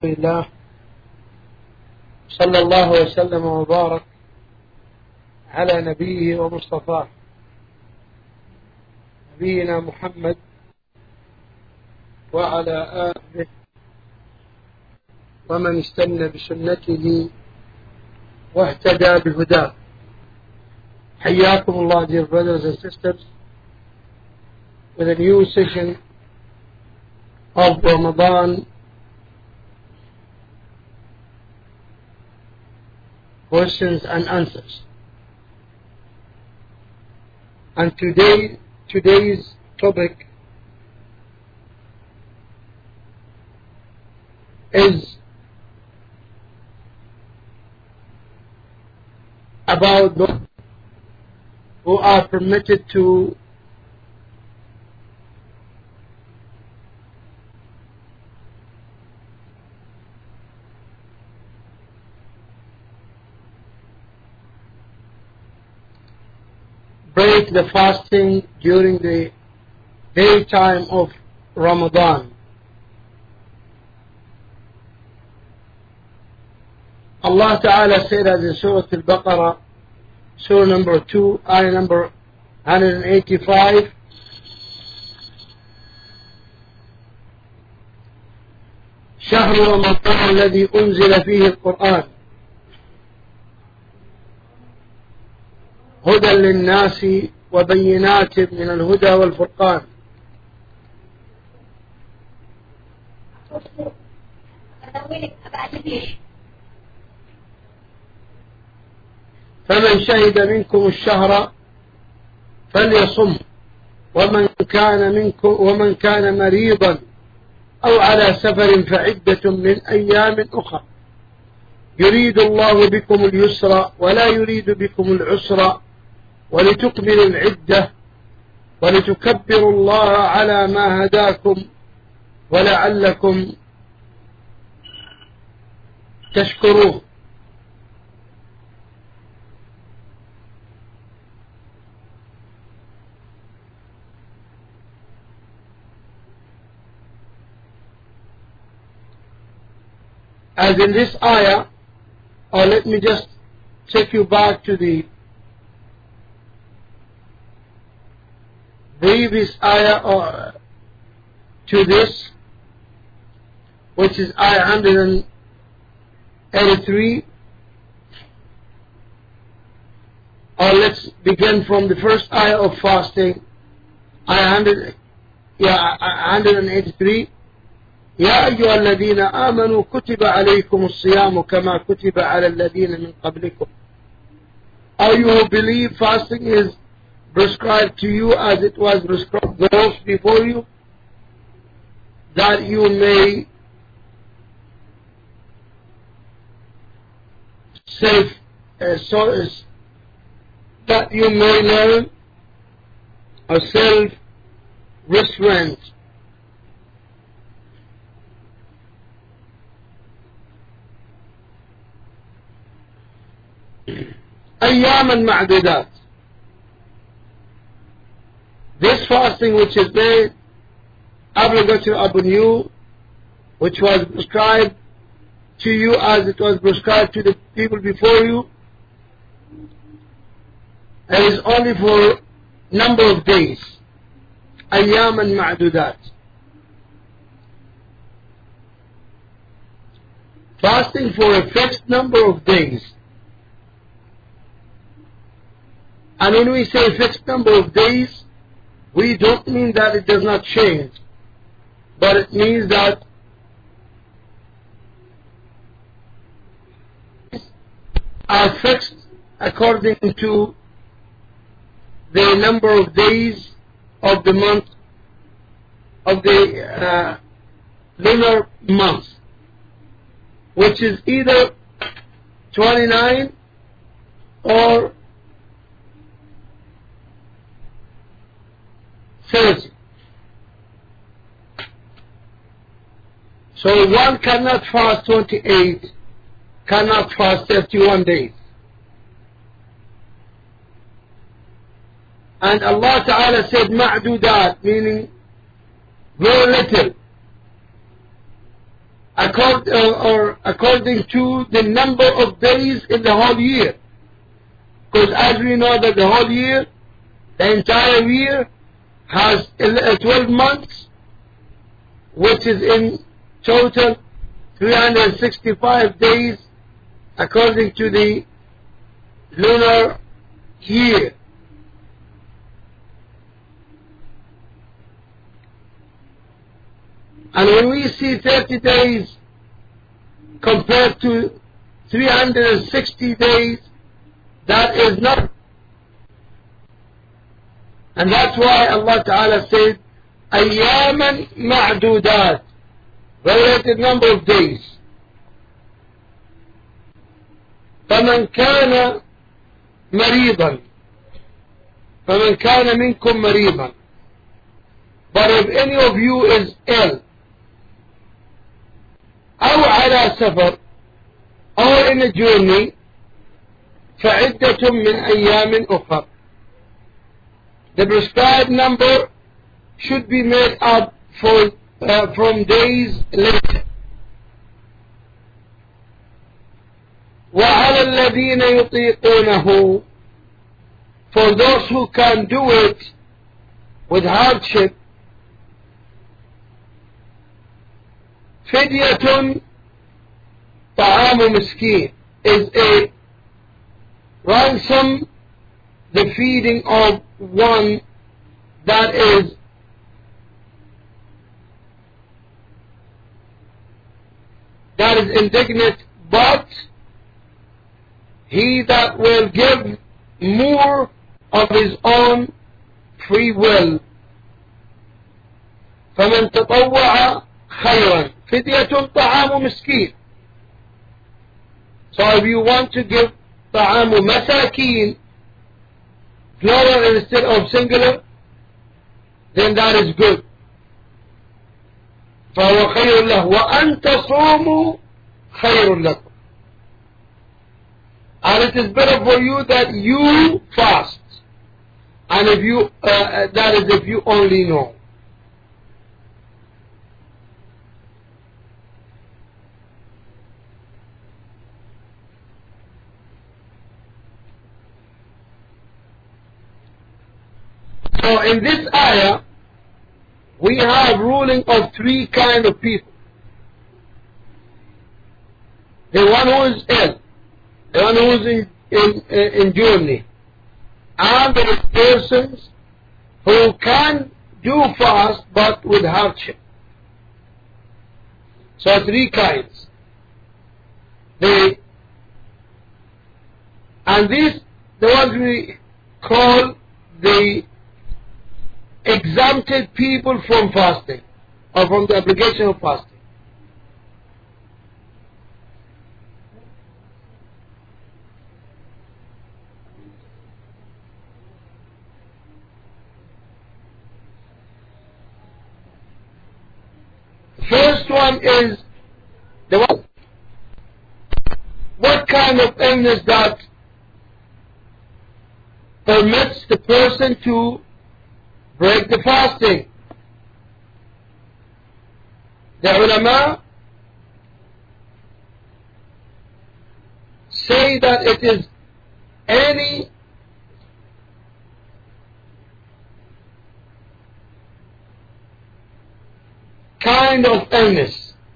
الله صلى الله وسلم وبارك على نبيه ومصطفاه نبينا محمد وعلى آله ومن استنى بسنته واهتدى بهداه. حياكم Allah, dear brothers and sisters, with a new session of Ramadan questions and answers. And today's topic is about those who are permitted to break the fasting during the daytime of Ramadan. Allah Ta'ala said as in Surah Al-Baqarah, Surah number 2, ayah number 185, شهر رمضان الذي أنزل فيه القرآن هدى للناس وبينات من الهدى والفرقان فمن شهد منكم الشهر فليصم ومن كان مريضا أو على سفر فعدة من أيام أخرى يريد الله بكم اليسر ولا يريد بكم العسر ولتكملوا العدة ولتكبروا الله على ما هداكم ولعلكم تشكرون. As in this ayah, or let me just take you back to the previous ayah or to this, which is ayah 183, or let's begin from the first ayah of fasting, ayah 183. يا أيها الذين آمنوا كتب عليكم الصيام كما كتب على الذين من قبلكم. All you who believe, fasting is prescribed to you as it was prescribed to those before you, that you may that you may learn a self-restraint. أياما معدودات. This fasting which is made obligatory upon you, which was prescribed to you as it was prescribed to the people before you, and is only for number of days. أياما معدودات. Fasting for a fixed number of days. And when we say fixed number of days, we don't mean that it does not change, but it means that are fixed according to the number of days of the month, of the lunar month, which is either 29 or 30. So one cannot fast 28, cannot fast 31 days. And Allah Ta'ala said ma'dudat, meaning very little. according to the number of days in the whole year. Because as we know that the whole year, the entire year has 12 months, which is in total 365 days according to the lunar year. And when we see 30 days compared to 360 days, that is not. And that's why Allah Ta'ala said, أَيَّامًا مَعْدُودَاتٍ, related number of days. فَمَنْ كَانَ مَرِيضًا فَمَنْ كَانَ مِنْكُمْ مَرِيضًا. But if any of you is ill, أو على سفر, or in a journey, فعدة من أيام أخر. The prescribed number should be made up from days later. وعلى الذين يطيقونه, for those who can do it with hardship, فدية طعام مسكين, is a ransom, the feeding of one that is indignant, but he that will give more of his own free will. فمن تطوع خيرا فدية طعام مسكين. So if you want to give طعام مساكين, plural instead of singular, then that is good. فهو خير له وأن تصوموا خير لكم. And it is better for you that you fast. And if you, that is if you only know. So in this ayah, we have ruling of three kind of people. The one who is ill, the one who is in journey, and the persons who can do fast but with hardship. So three kinds. And these, the ones we call the exempted people from fasting, or from the obligation of fasting. First one is the one, what kind of illness that permits the person to break the fasting. The ulama say that it is any kind of illness.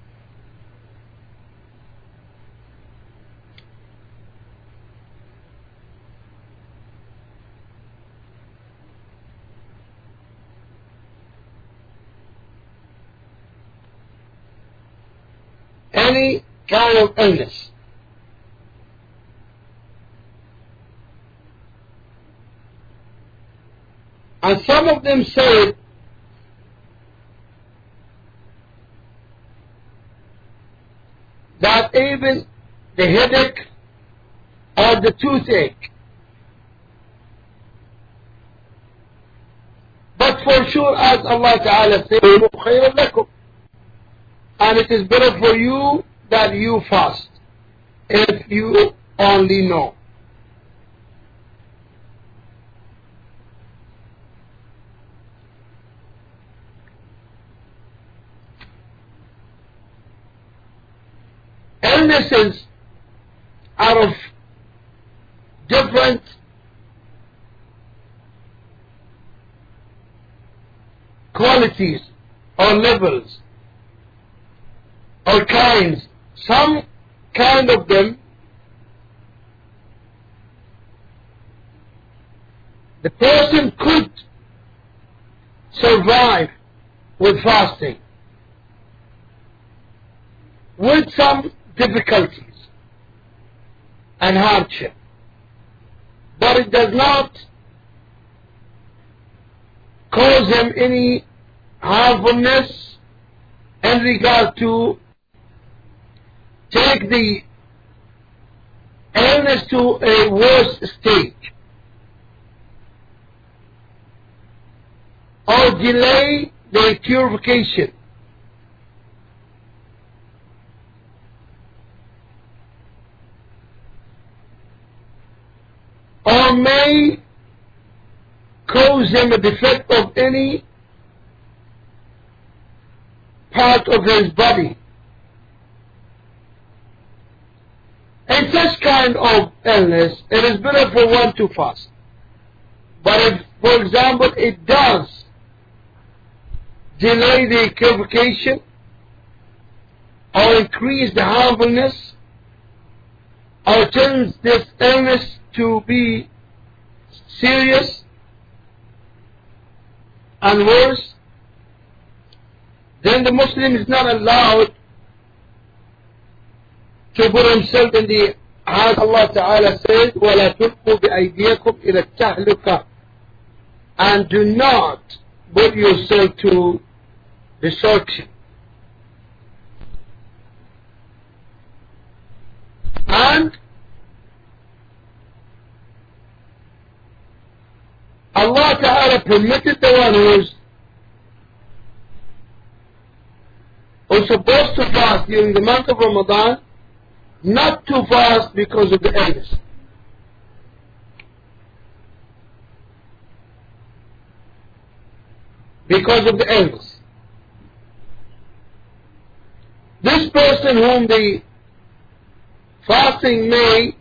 Any kind of illness. And some of them say that even the headache or the toothache. But for sure, as Allah Ta'ala says, خَيْرٌ لَكُمْ, and it is better for you that you fast, if you only know. illnesses are of different qualities or levels or kinds. Some kind of them, the person could survive with fasting with some difficulties and hardship, but it does not cause him any harmfulness in regard to take the illness to a worse stage or delay the purification or may cause him a defect of any part of his body. In such kind of illness, it is better for one to fast. But if, for example, it does delay the purification or increase the harmfulness or turns this illness to be serious and worse, then the Muslim is not allowed to put himself in the, as Allah Ta'ala says, وَلَا تُلْقُوا بِأَيْدِيَكُمْ إِلَى التَّهْلُكَةِ, and do not put yourself to destruction. And Allah Ta'ala permitted the one who's supposed to fast during the month of Ramadan not to fast because of the illness. Because of the illness. This person whom the fasting may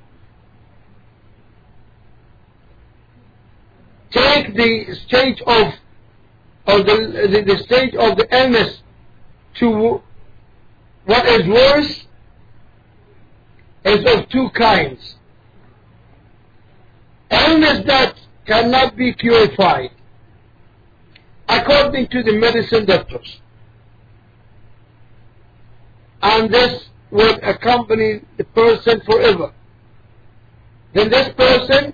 take the stage of the stage of the illness to what is worse is of two kinds. Illness that cannot be purified according to the medicine doctors, and this will accompany the person forever. Then this person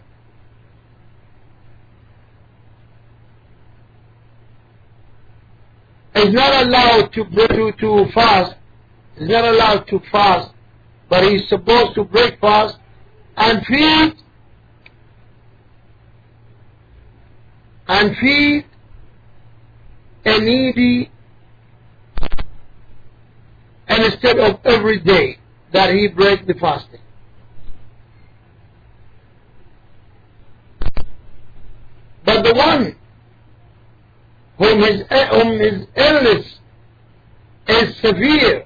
is not allowed to fast, is not allowed to fast, but he is supposed to break fast and feed a needy, and instead of every day that he breaks the fasting. But the one whom his illness is severe,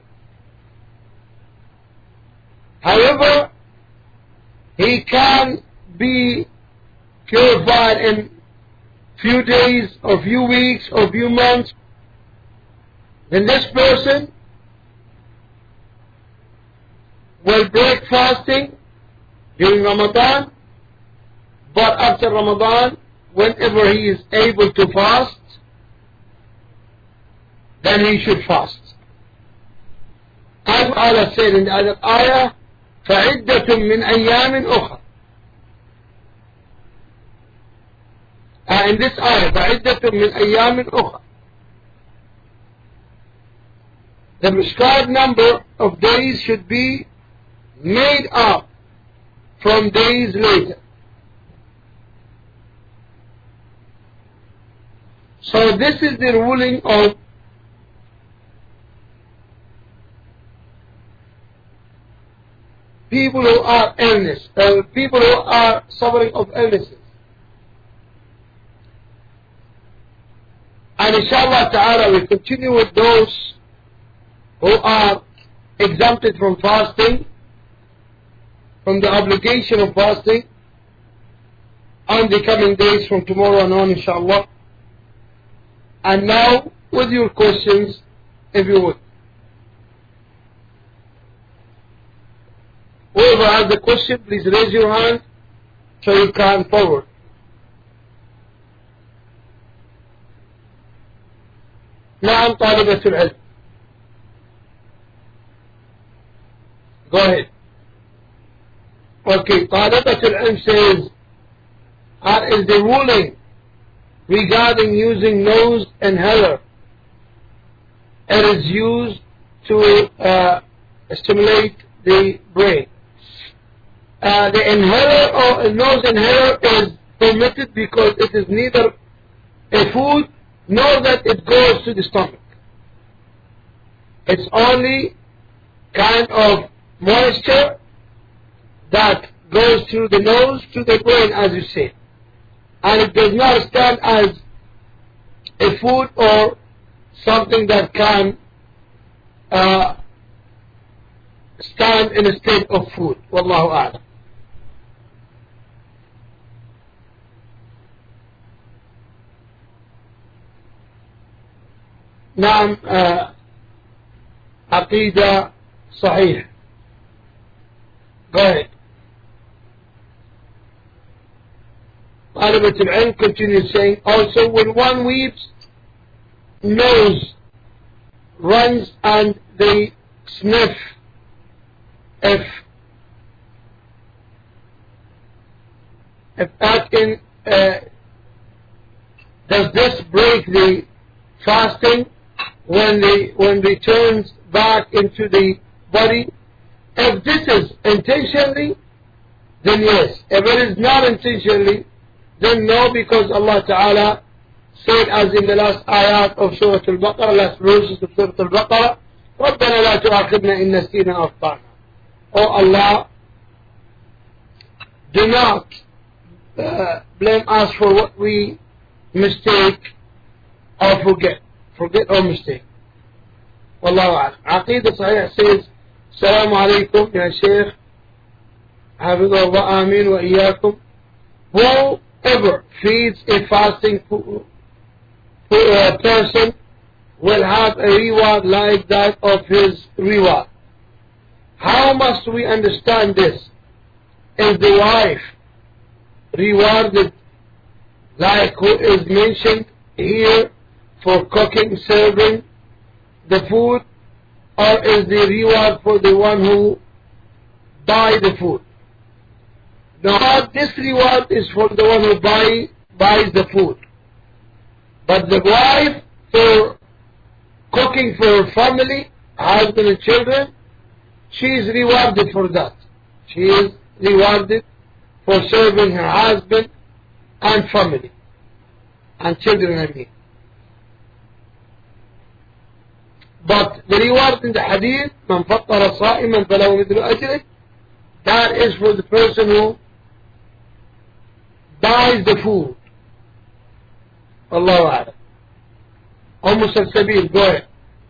however, he can be purified in few days or few weeks or few months, then this person will break fasting during Ramadan, but after Ramadan, whenever he is able to fast, then he should fast. As Allah said in the other ayah, فَعِدَّةٌ مِّنْ أَيَّامٍ أُخْرَى. In this ayah, فَعِدَّةٌ مِّنْ أَيَّامٍ أُخْرَى. The prescribed number of days should be made up from days later. So this is the ruling of people who are people who are suffering of illnesses. And inshallah ta'ala we continue with those who are exempted from fasting from the obligation of fasting on the coming days from tomorrow on, inshallah. And now, with your questions, if you would. Whoever has a question, please raise your hand so you can forward. نعم طالبة العلم. Go ahead. Okay, طالبة العلم says, is the ruling regarding using nose inhaler. It is used to stimulate the brain. The inhaler or nose inhaler is permitted because it is neither a food nor that it goes to the stomach. It's only kind of moisture that goes through the nose to the brain, as you say. And it does not stand as a food or something that can stand in a state of food. Wallahu a'lam. نعم عقيدة صحيح. Go ahead. طالبة العلم continues saying, also when one weeps, nose runs and they sniff. If that in does this break the fasting when they turns back into the body? If this is intentionally, then yes. If it is not intentionally, then no, because Allah Ta'ala said, as in the last ayat of Surah Al-Baqarah, last verses of Surah Al-Baqarah, رَبَّنَا لَا تُعَاقِبْنَا إِن نَسِينَا أَوْ أَخْطَأْنَا. Oh Allah, do not blame us for what we mistake or forget or mistake. Wallahu a'lam. Aqidah Sahih says, Assalamu alaikum, Ya Shaykh, Hafidhullah, Ameen wa Iyaakum. Whoever feeds a fasting person will have a reward like that of his reward. How must we understand this? Is the wife rewarded like who is mentioned here for cooking, serving the food, or is the reward for the one who buys the food? Now, this reward is for the one who buys the food. But the wife, for cooking for her family, husband and children, she is rewarded for that. She is rewarded for serving her husband and family and children, I mean. But the reward in the hadith, مَنْ فَطَّرَ صَائِمًا فَلَهُ مِثْلُ أَجْرِهِ, that is for the person who buys the food. Allahu A'lam. Sabil, go ahead.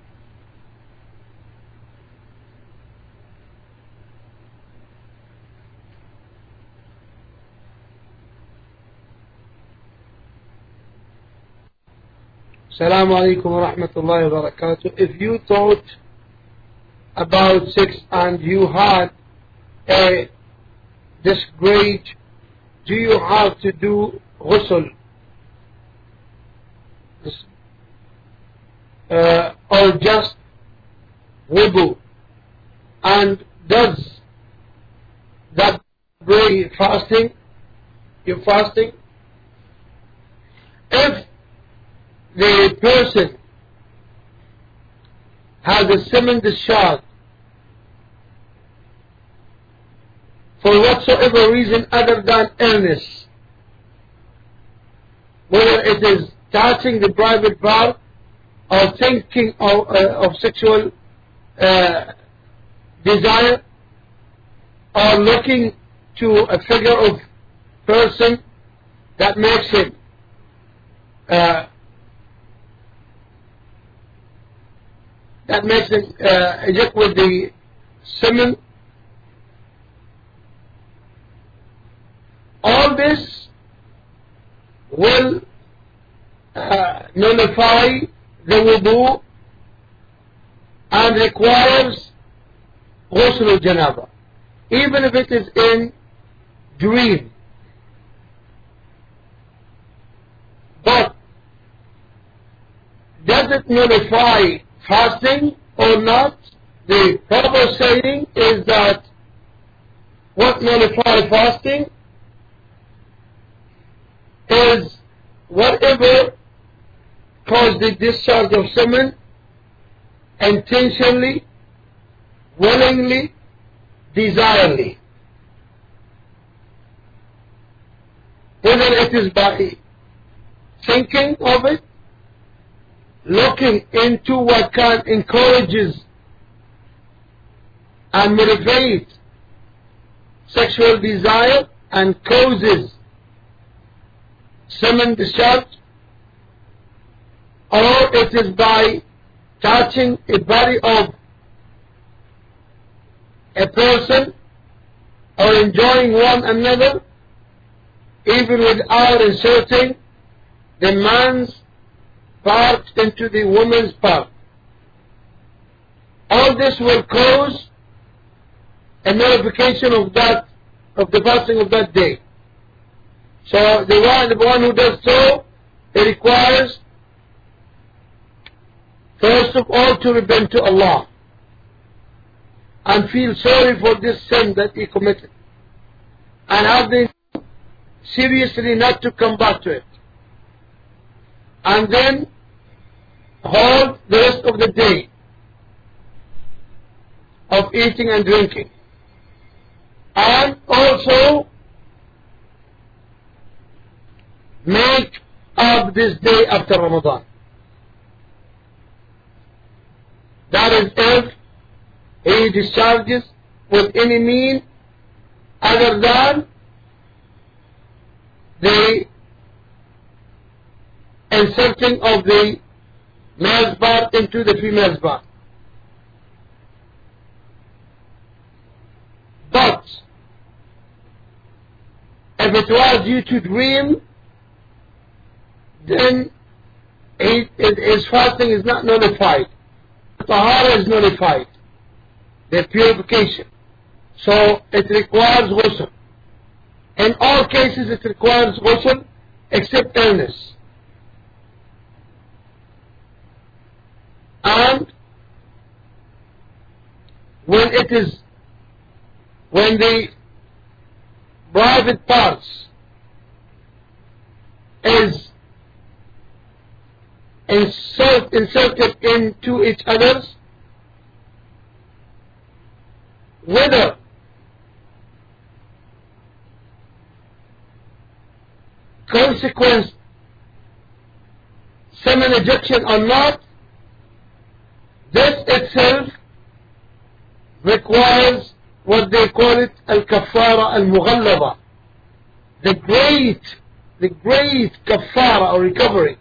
Assalamu alaikum wa rahmatullahi wa barakatuh. If you thought about sex and you had this grade, do you have to do ghusl? Or just wudu? And does that break fasting? Your fasting? If the person has a semen discharge for whatsoever reason other than illness, whether it is touching the private part or thinking of sexual desire or looking to a figure of person that makes him eject with the semen, will nullify the wudu and requires ghusl al-janaba, even if it is in dream. But does it nullify fasting or not? The proper saying is that what nullifies fasting is whatever caused the discharge of semen intentionally, willingly, desirably. Whether it is by thinking of it, looking into what can encourages and motivate sexual desire and causes semen discharge, or it is by touching a body of a person or enjoying one another even without inserting the man's part into the woman's part. All this will cause a nullification of that, of the fasting of that day. So the one who does so, it requires first of all to repent to Allah and feel sorry for this sin that he committed, and have the seriously not to come back to it, and then hold the rest of the day of eating and drinking, and also make up this day after Ramadan. That is if he discharges with any mean other than the inserting of the male's part into the female's part. But if it was due to dream, then his fasting is not nullified. Tahara is nullified, the purification. So it requires ghusl. In all cases it requires ghusl except illness. And when the private parts is inserted into each other's, whether consequence semen ejection or not, this itself requires what they call it al-kaffara al-mughallaba, the great kaffara or recovery,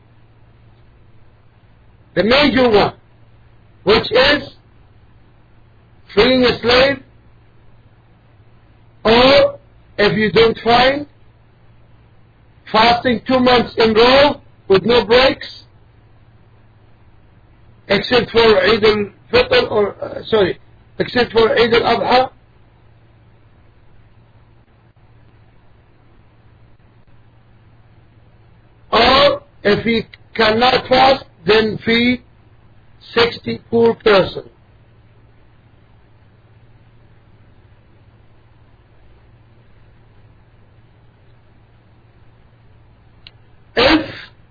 the major one, which is freeing a slave, or if you don't find, fasting 2 months in a row with no breaks, except for Eid al-Fitr, or except for Eid al-Adha, or if he cannot fast, then feed 60 poor persons. If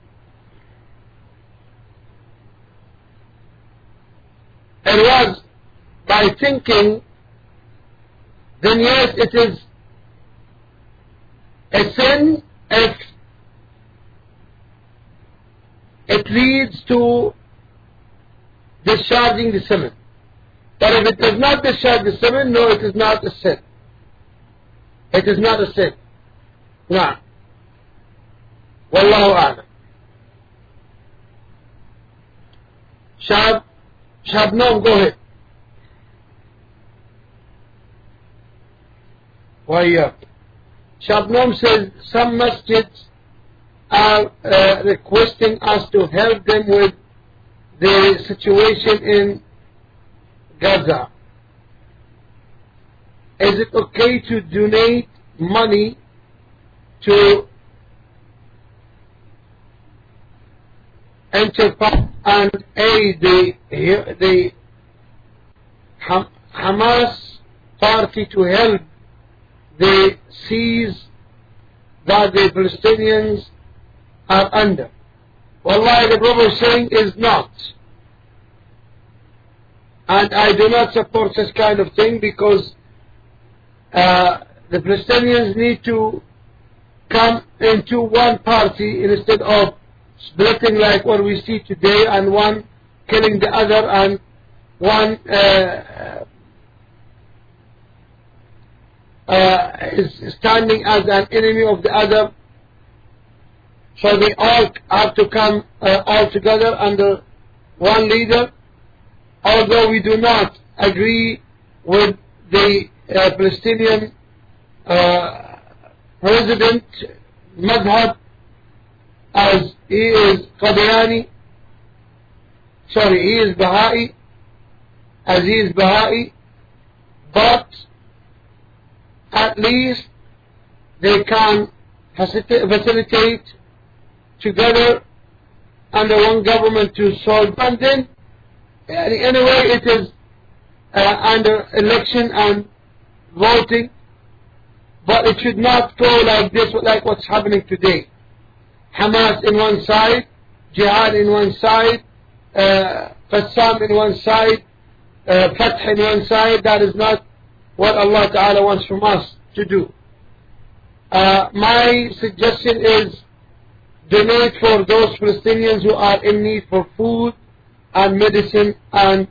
it was by thinking, then yes, it is a sin if it leads to discharging the semen. But if it does not discharge the semen, no, it is not a sin. It is not a sin. No. Wallahu a'lam. Shabnam, go ahead. Why, Shabnam says some masjids are requesting us to help them with the situation in Gaza. Is it okay to donate money to enterprise and aid the Hamas party to help the siege that the Palestinians are under? Wallahi, the brother is saying is not. And I do not support such kind of thing, because the Palestinians need to come into one party instead of splitting like what we see today, and one killing the other, and one is standing as an enemy of the other. So they all have to come all together under one leader. Although we do not agree with the Palestinian president madhab, as he is Qadiani, sorry, he is Baha'i, as he is Baha'i, but at least they can facilitate together under one government to solve. And then anyway, it is under election and voting, but it should not go like this, like what's happening today. Hamas in one side, Jihad in one side, Qassam in one side, Fath in one side. That is not what Allah Ta'ala wants from us to do. My suggestion is donate for those Palestinians who are in need for food and medicine and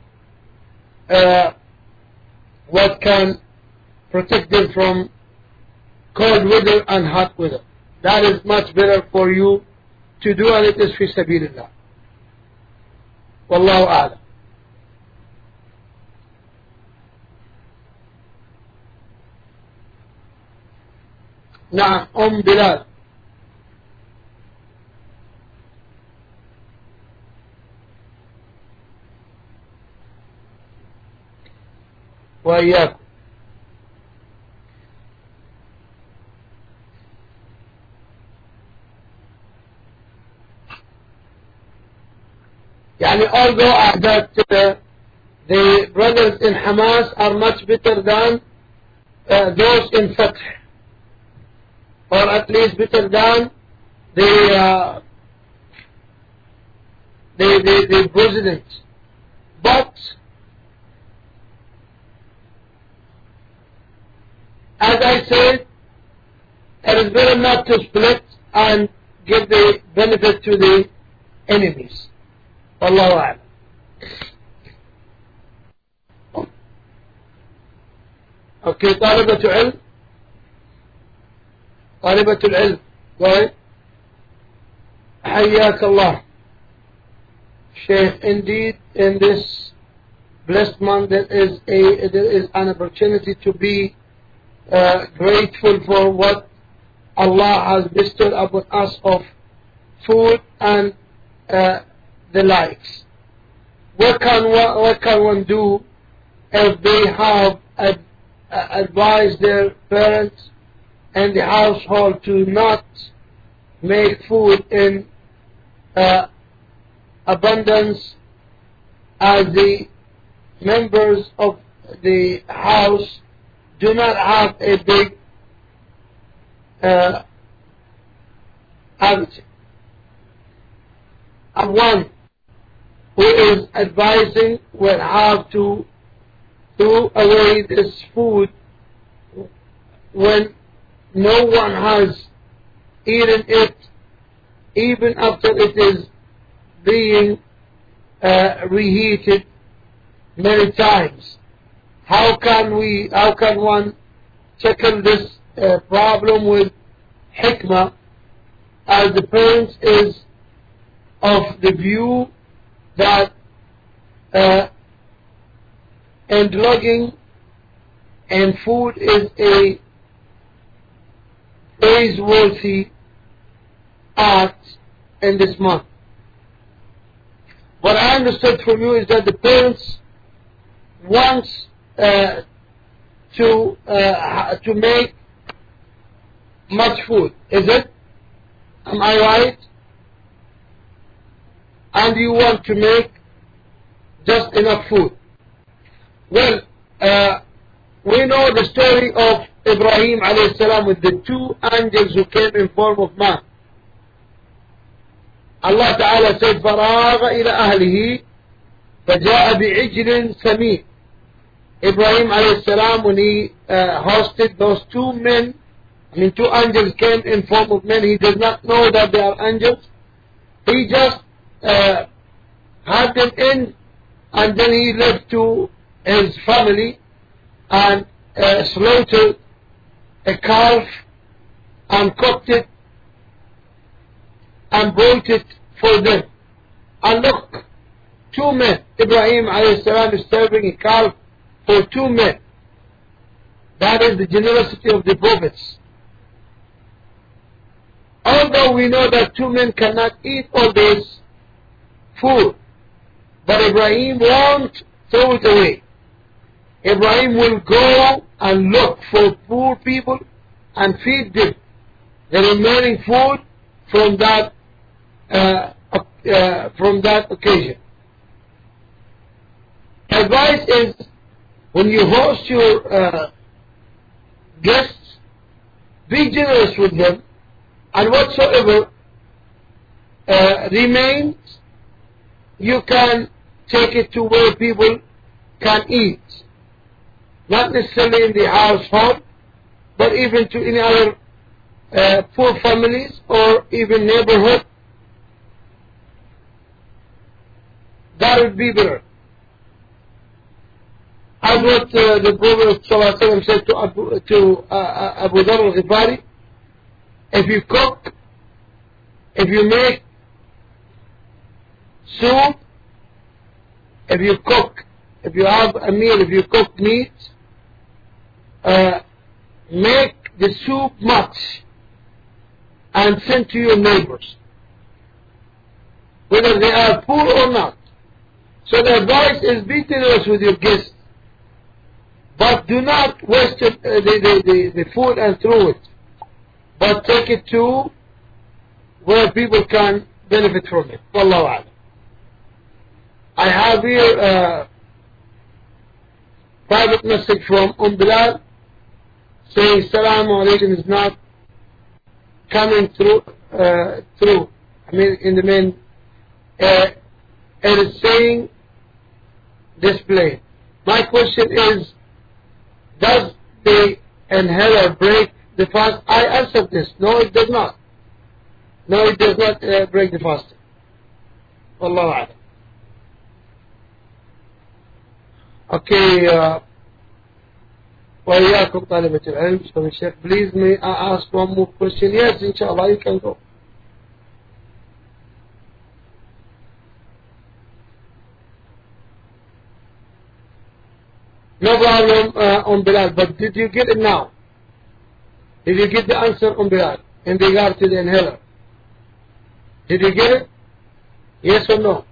what can protect them from cold weather and hot weather. That is much better for you to do, and it is fi sabilillah. Wallahu a'lam. نعم بلال. وإياكم. يعني although that the brothers in Hamas are much better than those in Fath, or at least better than the president, but as I said, it is better not to split and give the benefit to the enemies. Wallahu a'lam. Okay, طالبة علم. طالبة العلم. Go ahead. حياك الله. Sheikh, indeed, in this blessed month there is an opportunity to be grateful for what Allah has bestowed upon us of food and the likes. What can one do if they have advised their parents and the household to not make food in abundance, as the members of the house do not have a big appetite? And one who is advising will have to throw away this food when no one has eaten it, even after it is being reheated many times. How can one tackle this problem with hikmah, as the parents is of the view that indulging in food is a praiseworthy art in this month. What I understood from you is that the parents want to make much food. Is it? Am I right? And you want to make just enough food. Well, we know the story of Ibrahim alayhi salam with the two angels who came in form of man. Allah Ta'ala said, فَرَاغَ إِلَى أَهْلِهِ فَجَاءَ بِعِجْلٍ سَمِينٍ. Ibrahim alayhi salam, when he hosted those two men, two angels came in form of men, he does not know that they are angels. He just had them in, and then he left to his family and slaughtered a calf and cooked it and brought it for them. And look, two men, Ibrahim alayhi salam is serving a calf for two men. That is the generosity of the prophets. Although we know that two men cannot eat all this food, but Ibrahim won't throw it away. Ibrahim will go and look for poor people and feed them the remaining food from that occasion. Advice is, when you host your guests, be generous with them, and whatsoever remains, you can take it to where people can eat. Not necessarily in the household, but even to any other poor families or even neighborhood. That would be better. As what the Prophet ﷺ said to Abu Dharr al-Ghifari, if you cook, if you make soup, if you have a meal, if you cook meat, make the soup much and send to your neighbors, whether they are poor or not. So the advice is, be generous with your guests, but do not waste the food and throw it, but take it to where people can benefit from it. Wallahu a'lam. I have here a private message from Bilal saying Assalamu alaikum is not coming through, in the main, it is saying display. My question is, does the inhaler break the fast? I answered this. No, it does not. No, it does not break the fasting. Wallahu a'lam. Okay, وإياكم طالبة العلم. So Sheikh, please may I ask one more question? Yes, inshallah, you can go. No problem, Bilal, but did you get it now? Did you get the answer, Bilal, in regard to the inhaler? Did you get it? Yes or no?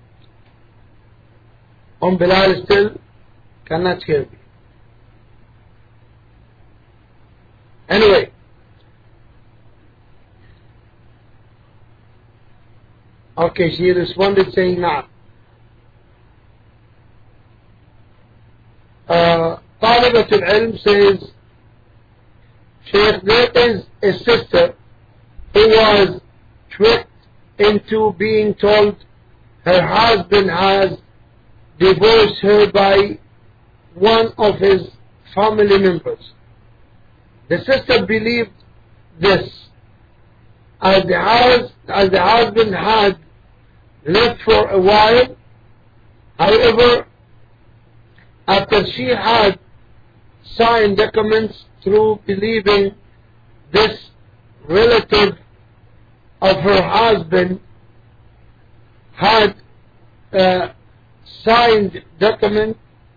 Bilal still cannot hear me. Anyway, okay, she responded saying nah. Talibatul Ilm says, Sheikh, there is a sister who was tricked into being told her husband has divorced her by one of his family members. The sister believed this, as the husband had lived for a while. However, after she had signed documents through believing this relative of her husband had signed document,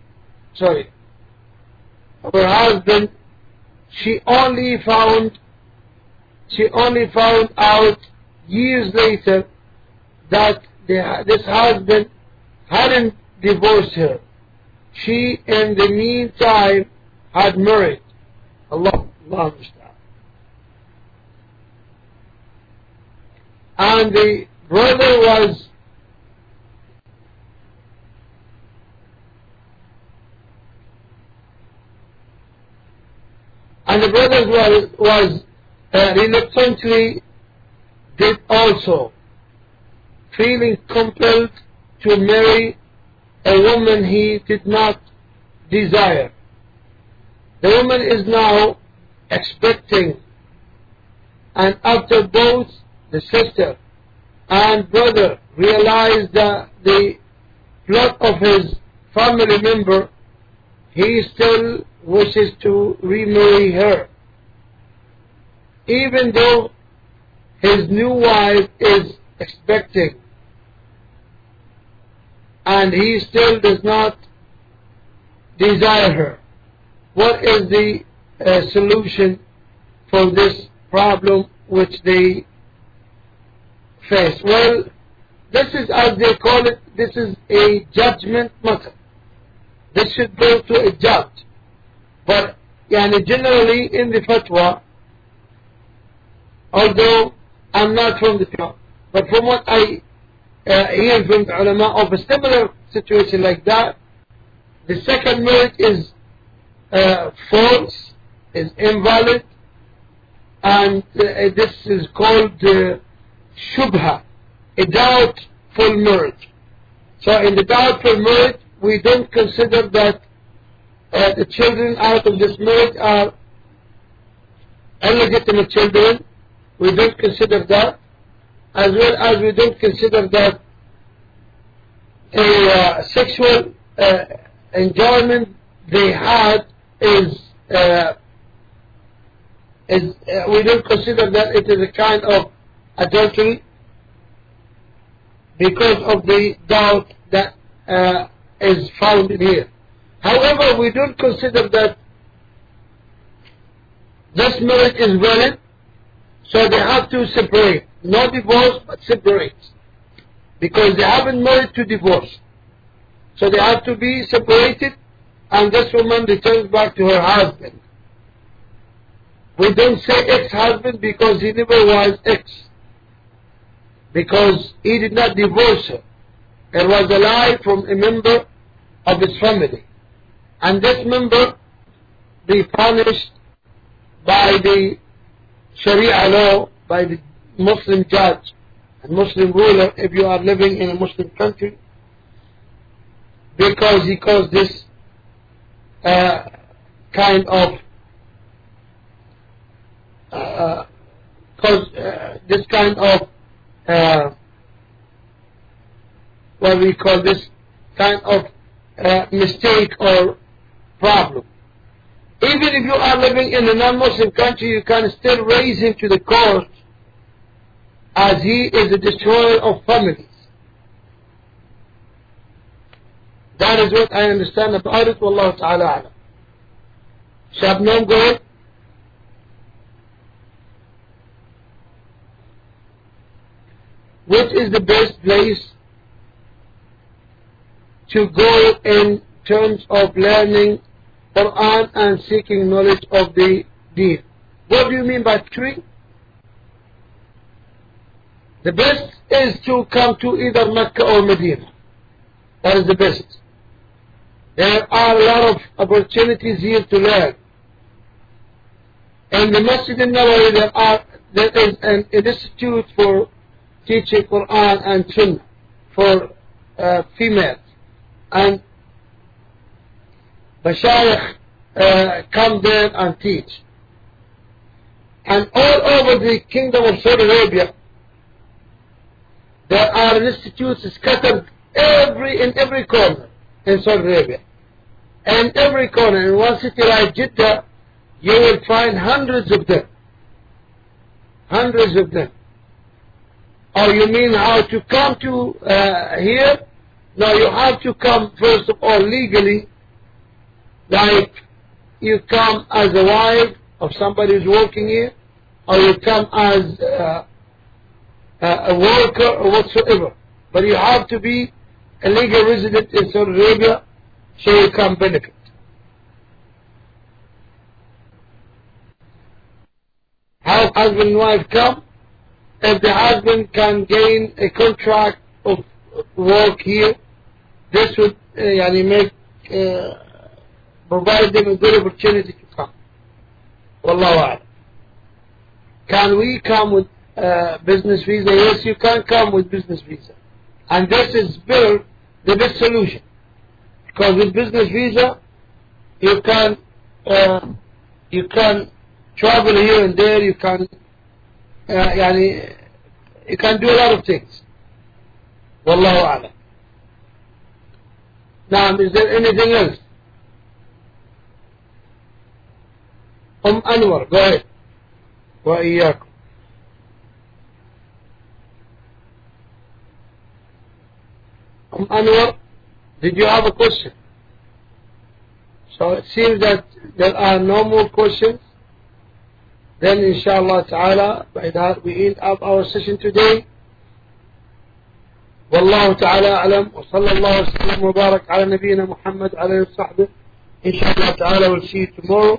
her husband, she only found out years later that this husband hadn't divorced her. She, in the meantime, had married. Allah understand. And the brother was reluctantly did also, feeling compelled to marry a woman he did not desire. The woman is now expecting, and after both the sister and brother realized that the plot of his family member, he still wishes to remarry her, even though his new wife is expecting, and he still does not desire her. What is the solution for this problem which they face? Well, this is, as they call it, this is a judgment matter. This should go to a judge. But generally in the fatwa, although I'm not from the fatwa, but from what I hear from the ulama of a similar situation like that, the second marriage is false, is invalid, and this is called shubha, a doubtful marriage. So in the doubtful marriage, we don't consider that the children out of this marriage are illegitimate children. We don't consider that, as well as we don't consider that a sexual enjoyment they had is we don't consider that it is a kind of adultery because of the doubt that is found in here. However, we don't consider that this marriage is valid, so they have to separate. Not divorce, but separate. Because they haven't married to divorce. So they have to be separated, and this woman returns back to her husband. We don't say ex-husband because he never was ex. Because he did not divorce her. It was a lie from a member of his family. And this member be punished by the Sharia law, by the Muslim judge and Muslim ruler if you are living in a Muslim country, because he caused this kind of what we call this kind of mistake or problem. Even if you are living in a non-Muslim country, you can still raise him to the court, as he is a destroyer of families. That is what I understand about it. Wallahu ta'ala alam. Shabnam, go ahead. Which is the best place to go in terms of learning Quran and seeking knowledge of the Deen? What do you mean by tree? The best is to come to either Mecca or Medina. That is the best. There are a lot of opportunities here to learn. In the Masjid al-Nawawi there is an institute for teaching Quran and Sunnah for females. And Mashayikh come there and teach. And all over the kingdom of Saudi Arabia, there are institutes scattered in every corner in Saudi Arabia. And every corner, in one city like Jeddah, you will find hundreds of them. Hundreds of them. Oh, you mean how to come to here? No, you have to come first of all legally, like you come as a wife of somebody who's working here, or you come as a worker or whatsoever. But you have to be a legal resident in Saudi Arabia so you can benefit. How husband and wife come? If the husband can gain a contract of work here, this would make provide them a good opportunity to come. Wallahu a'lam. Can we come with business visa? Yes, you can come with business visa. And this is the best solution. Because with business visa, you can travel here and there, you can do a lot of things. Wallahu a'lam. Now, is there anything else? Anwar, go ahead. وإياكم. Anwar, did you have a question? So it seems that there are no more questions. Then inshallah ta'ala, by that we end up our session today. والله تعالى أعلم وصلى الله وسلم وبارك على نبينا محمد عليه وصحبه. Inshallah ta'ala, we'll see you tomorrow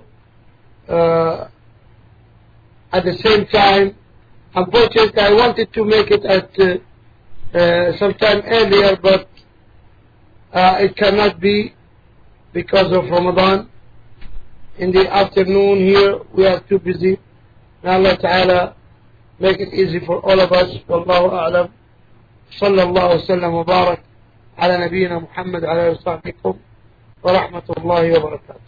at the same time. Unfortunately, I wanted to make it at sometime earlier, but it cannot be because of Ramadan. In the afternoon here, we are too busy. May Allah Ta'ala make it easy for all of us. Wallahu a'lam. صلى الله وسلم وبارك على نبينا محمد عليه وصحبه ورحمة الله وبركاته.